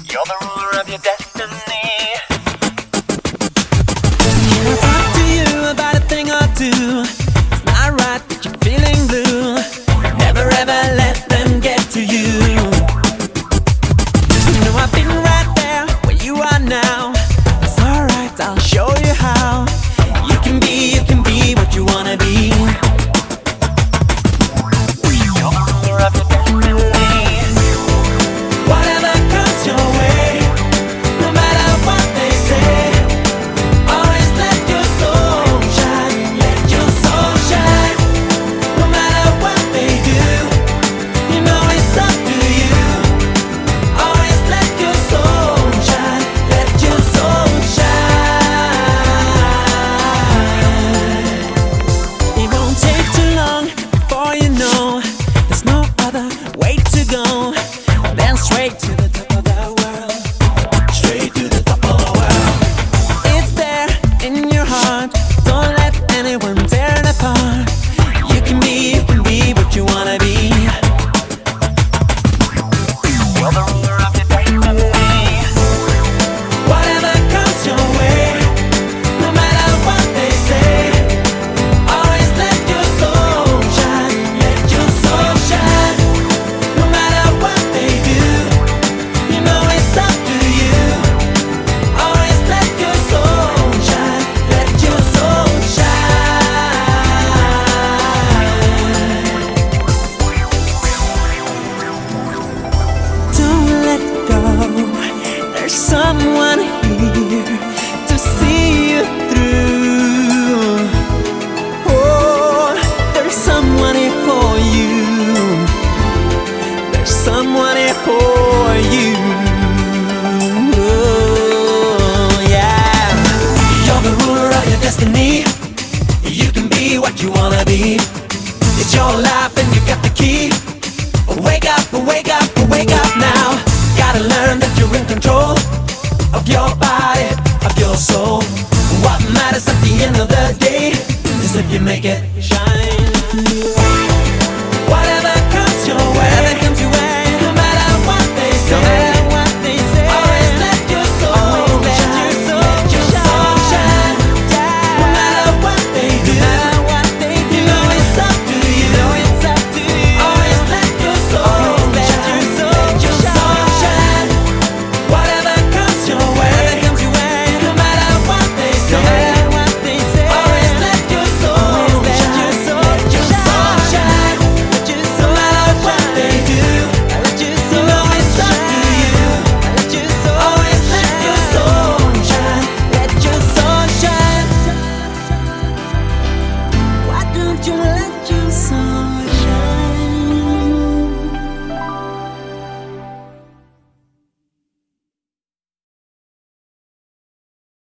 You're the ruler of your destiny. Can I talk to you about a thing or two? It's not right that you're feeling blue. Never ever let them get to you. You know I've been right there where you are now. It's alright, I'll show you how. You can be what you wanna be. You're the ruler of your destiny. Whatever comes your way, no matter what they say, always let your soul shine, let your soul shine. No matter what they do, you know it's up to you. Always let your soul shine, let your soul shine. It won't take too long before you know there's no other way to go. Then straight to the top of the world. Straight to the top of the world. It's there in your heart. Don't let anyone tear it apart. You can be what you wanna be. You're the ruler of your destiny. Whatever comes your way, no matter what they say, always let your soul shine, let your soul shine. No matter what they do, you know it's up to you. Always let your soul shine, let your soul shine. Don't let go. There's someone here to see you through. Oh, there's someone here for you. There's someone here for you. Oh, yeah. You're the ruler of your destiny. You can be what you wanna be. It's your life and you got the key. Wake up, wake up, wake up now. Gotta learn that you're in control of your body, of your soul. What matters at the end of the day is if you make it.